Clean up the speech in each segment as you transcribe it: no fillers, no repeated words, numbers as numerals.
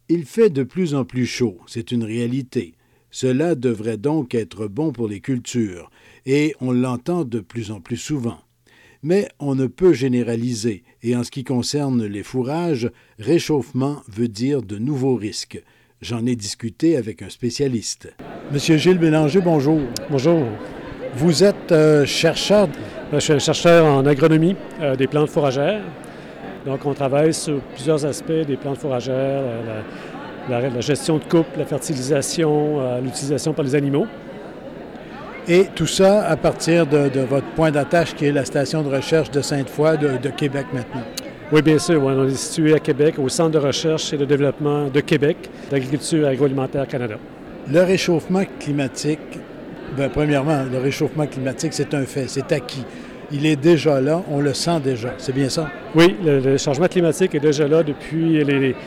Il fait de plus en plus chaud, c'est une réalité. Cela devrait donc être bon pour les cultures, et on l'entend de plus en plus souvent. Mais on ne peut généraliser, et en ce qui concerne les fourrages, réchauffement veut dire de nouveaux risques. J'en ai discuté avec un spécialiste. Monsieur Gilles Bélanger, bonjour. Bonjour. Vous êtes chercheur? Je suis un chercheur en agronomie des plantes fourragères. Donc, on travaille sur plusieurs aspects des plantes fourragères, la gestion de coupe, la fertilisation, l'utilisation par les animaux. Et tout ça à partir de votre point d'attache qui est la station de recherche de Sainte-Foy de Québec maintenant. Oui, bien sûr. On est situé à Québec, au Centre de recherche et de développement de Québec, d'Agriculture agroalimentaire Canada. Le réchauffement climatique, premièrement, le réchauffement climatique, c'est un fait, c'est acquis. Il est déjà là, on le sent déjà. C'est bien ça? Oui, le changement climatique est déjà là depuis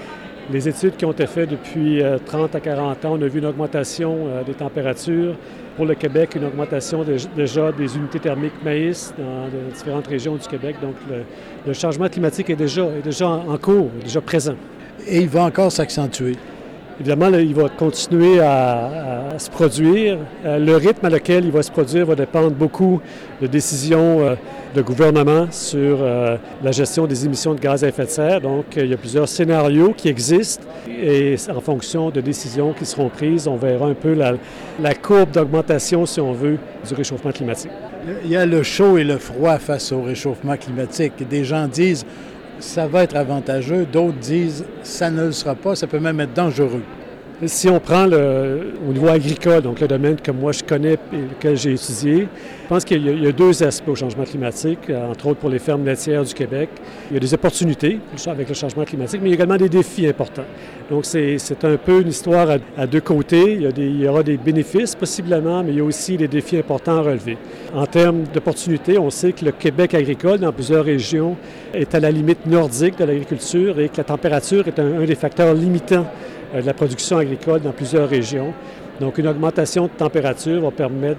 les études qui ont été faites depuis 30 à 40 ans. On a vu une augmentation des températures. Pour le Québec, une augmentation déjà des unités thermiques maïs dans différentes régions du Québec. Donc, le changement climatique est déjà en cours, est déjà présent. Et il va encore s'accentuer. Évidemment, là, il va continuer à se produire. Le rythme à lequel il va se produire va dépendre beaucoup de décisions de gouvernement sur la gestion des émissions de gaz à effet de serre. Donc, il y a plusieurs scénarios qui existent et en fonction de décisions qui seront prises, on verra un peu la courbe d'augmentation, si on veut, du réchauffement climatique. Il y a le chaud et le froid face au réchauffement climatique. Des gens disent ça va être avantageux, d'autres disent ça ne le sera pas, ça peut même être dangereux. Si on prend au niveau agricole, donc le domaine que moi je connais et lequel j'ai étudié, je pense qu'il y a deux aspects au changement climatique, entre autres pour les fermes laitières du Québec. Il y a des opportunités avec le changement climatique, mais il y a également des défis importants. Donc c'est un peu une histoire à deux côtés. Il y aura des bénéfices possiblement, mais il y a aussi des défis importants à relever. En termes d'opportunités, on sait que le Québec agricole, dans plusieurs régions, est à la limite nordique de l'agriculture et que la température est un des facteurs limitants de la production agricole dans plusieurs régions. Donc, une augmentation de température va permettre,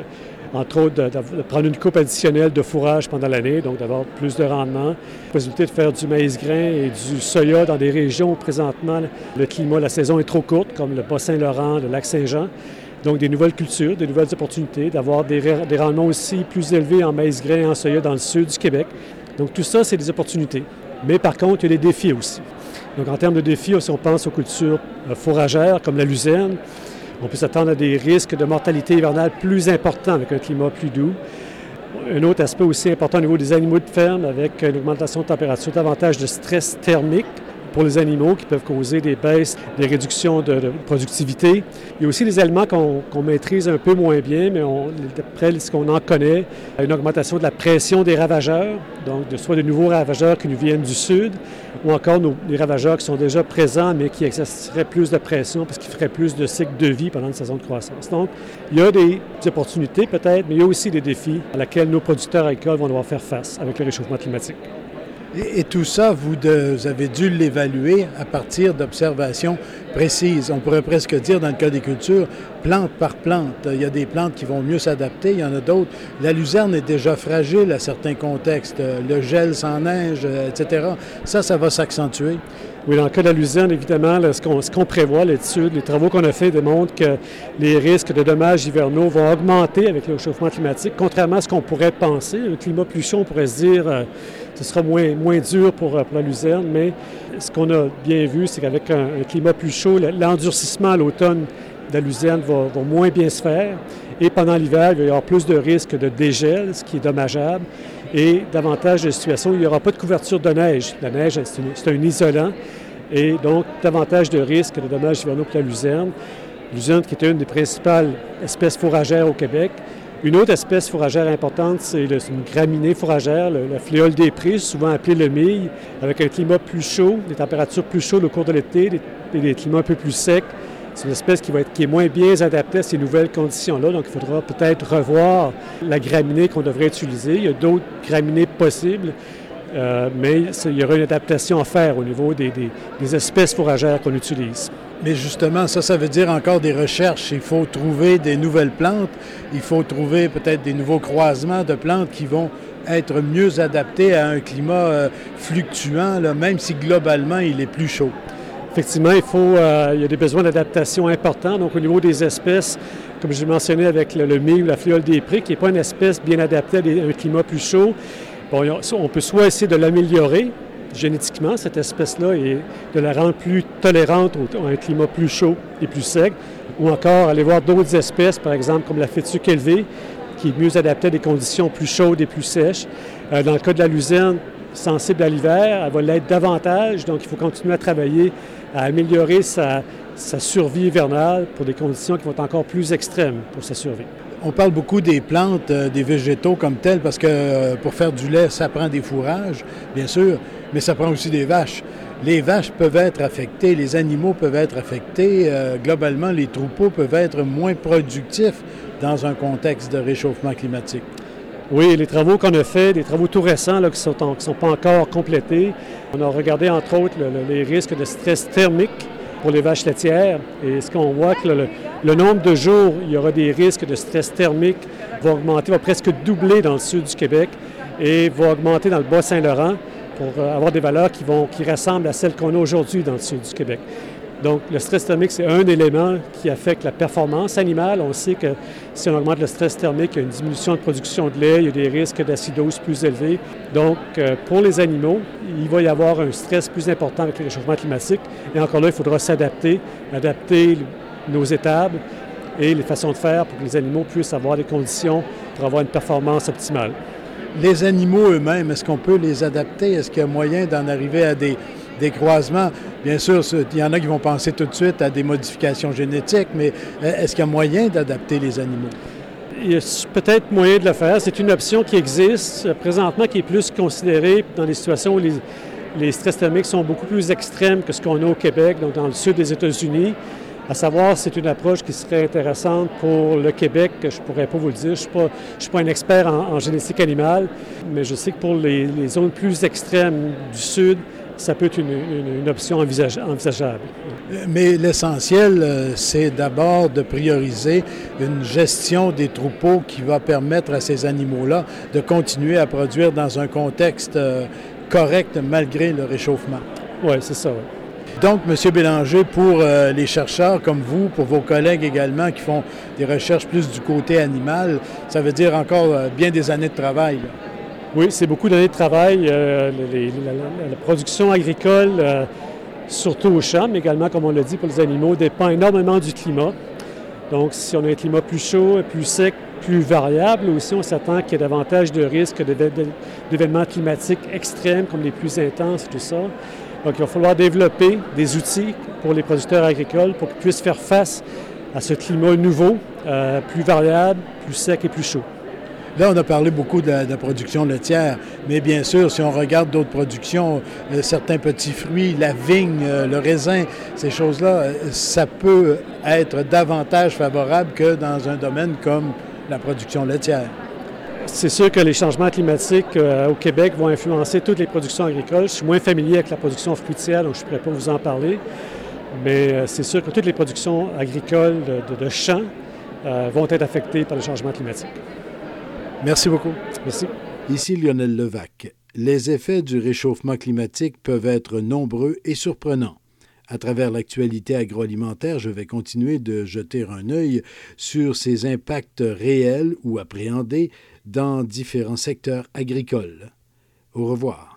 entre autres, de prendre une coupe additionnelle de fourrage pendant l'année, donc d'avoir plus de rendement. La possibilité de faire du maïs-grain et du soya dans des régions où présentement le climat, la saison est trop courte, comme le Bas-Saint-Laurent, le Lac-Saint-Jean. Donc, des nouvelles cultures, des nouvelles opportunités, d'avoir des rendements aussi plus élevés en maïs-grain et en soya dans le sud du Québec. Donc, tout ça, c'est des opportunités. Mais par contre, il y a des défis aussi. Donc, en termes de défis, si on pense aux cultures fourragères comme la luzerne, on peut s'attendre à des risques de mortalité hivernale plus importants avec un climat plus doux. Un autre aspect aussi important au niveau des animaux de ferme avec une augmentation de température, davantage de stress thermique pour les animaux qui peuvent causer des baisses, des réductions de productivité. Il y a aussi des aliments qu'on maîtrise un peu moins bien, mais d'après ce qu'on en connaît, une augmentation de la pression des ravageurs, donc soit de nouveaux ravageurs qui nous viennent du sud, ou encore des ravageurs qui sont déjà présents, mais qui exerceraient plus de pression parce qu'ils feraient plus de cycles de vie pendant une saison de croissance. Donc, il y a des opportunités peut-être, mais il y a aussi des défis à laquelle nos producteurs agricoles vont devoir faire face avec le réchauffement climatique. Et tout ça, vous avez dû l'évaluer à partir d'observations précises. On pourrait presque dire, dans le cas des cultures, plante par plante. Il y a des plantes qui vont mieux s'adapter, il y en a d'autres. La luzerne est déjà fragile à certains contextes. Le gel sans neige, etc. Ça va s'accentuer. Oui, dans le cas de la luzerne, évidemment, ce qu'on prévoit, l'étude, les travaux qu'on a faits démontrent que les risques de dommages hivernaux vont augmenter avec le réchauffement climatique, contrairement à ce qu'on pourrait penser. Un climat plus chaud, on pourrait se dire ce sera moins dur pour la luzerne, mais ce qu'on a bien vu, c'est qu'avec un climat plus chaud, l'endurcissement à l'automne de la luzerne va moins bien se faire. Et pendant l'hiver, il va y avoir plus de risques de dégel, ce qui est dommageable, et davantage de situations où il n'y aura pas de couverture de neige. La neige, c'est un isolant, et donc davantage de risques de dommages hivernaux pour la luzerne. La luzerne qui est une des principales espèces fourragères au Québec. Une autre espèce fourragère importante, c'est une graminée fourragère, la fléole des prés, souvent appelée le mille, avec un climat plus chaud, des températures plus chaudes au cours de l'été, des climats un peu plus secs. C'est une espèce qui est moins bien adaptée à ces nouvelles conditions-là, donc il faudra peut-être revoir la graminée qu'on devrait utiliser. Il y a d'autres graminées possibles, mais il y aura une adaptation à faire au niveau des espèces fourragères qu'on utilise. Mais justement, ça veut dire encore des recherches. Il faut trouver des nouvelles plantes, il faut trouver peut-être des nouveaux croisements de plantes qui vont être mieux adaptés à un climat fluctuant, là, même si globalement il est plus chaud. Effectivement, il y a des besoins d'adaptation importants. Donc, au niveau des espèces, comme j'ai mentionné avec le mie ou la fléole des prés, qui n'est pas une espèce bien adaptée à un climat plus chaud, bon, on peut soit essayer de l'améliorer génétiquement, cette espèce-là, et de la rendre plus tolérante à un climat plus chaud et plus sec, ou encore aller voir d'autres espèces, par exemple comme la fétuque élevée, qui est mieux adaptée à des conditions plus chaudes et plus sèches. Dans le cas de la luzerne, sensible à l'hiver, elle va l'être davantage, donc il faut continuer à travailler à améliorer sa survie hivernale pour des conditions qui vont être encore plus extrêmes pour sa survie. On parle beaucoup des plantes, des végétaux comme tels, parce que pour faire du lait, ça prend des fourrages, bien sûr, mais ça prend aussi des vaches. Les vaches peuvent être affectées, les animaux peuvent être affectés. Globalement, les troupeaux peuvent être moins productifs dans un contexte de réchauffement climatique. Oui, les travaux qu'on a faits, des travaux tout récents là, qui ne sont pas encore complétés, on a regardé entre autres les risques de stress thermique pour les vaches laitières. Et ce qu'on voit que le nombre de jours, il y aura des risques de stress thermique va augmenter, va presque doubler dans le sud du Québec et va augmenter dans le Bas-Saint-Laurent pour avoir des valeurs qui ressemblent à celles qu'on a aujourd'hui dans le sud du Québec. Donc, le stress thermique, c'est un élément qui affecte la performance animale. On sait que si on augmente le stress thermique, il y a une diminution de production de lait, il y a des risques d'acidose plus élevés. Donc, pour les animaux, il va y avoir un stress plus important avec le réchauffement climatique. Et encore là, il faudra adapter nos étables et les façons de faire pour que les animaux puissent avoir des conditions pour avoir une performance optimale. Les animaux eux-mêmes, est-ce qu'on peut les adapter? Est-ce qu'il y a moyen d'en arriver à des croisements? Bien sûr, il y en a qui vont penser tout de suite à des modifications génétiques, mais est-ce qu'il y a moyen d'adapter les animaux? Il y a peut-être moyen de le faire. C'est une option qui existe présentement, qui est plus considérée dans des situations où les stress thermiques sont beaucoup plus extrêmes que ce qu'on a au Québec, donc dans le sud des États-Unis. À savoir, c'est une approche qui serait intéressante pour le Québec. Je ne pourrais pas vous le dire. Je ne suis pas un expert en génétique animale, mais je sais que pour les zones plus extrêmes du sud, ça peut être une option envisageable. Mais l'essentiel, c'est d'abord de prioriser une gestion des troupeaux qui va permettre à ces animaux-là de continuer à produire dans un contexte correct malgré le réchauffement. Oui, c'est ça. Oui. Donc, M. Bélanger, pour les chercheurs comme vous, pour vos collègues également qui font des recherches plus du côté animal, ça veut dire encore bien des années de travail, là. Oui, c'est beaucoup d'années de travail. La production agricole, surtout au champ, mais également, comme on l'a dit, pour les animaux, dépend énormément du climat. Donc, si on a un climat plus chaud, plus sec, plus variable, aussi, on s'attend qu'il y ait davantage de risques d'événements climatiques extrêmes, comme les pluies intenses et tout ça. Donc, il va falloir développer des outils pour les producteurs agricoles pour qu'ils puissent faire face à ce climat nouveau, plus variable, plus sec et plus chaud. Là, on a parlé beaucoup de la production laitière, mais bien sûr, si on regarde d'autres productions, certains petits fruits, la vigne, le raisin, ces choses-là, ça peut être davantage favorable que dans un domaine comme la production laitière. C'est sûr que les changements climatiques au Québec vont influencer toutes les productions agricoles. Je suis moins familier avec la production fruitière, donc je ne pourrais pas vous en parler. Mais c'est sûr que toutes les productions agricoles de champs vont être affectées par le changement climatique. Merci beaucoup. Merci. Ici Lionel Levac. Les effets du réchauffement climatique peuvent être nombreux et surprenants. À travers l'actualité agroalimentaire, je vais continuer de jeter un œil sur ces impacts réels ou appréhendés dans différents secteurs agricoles. Au revoir.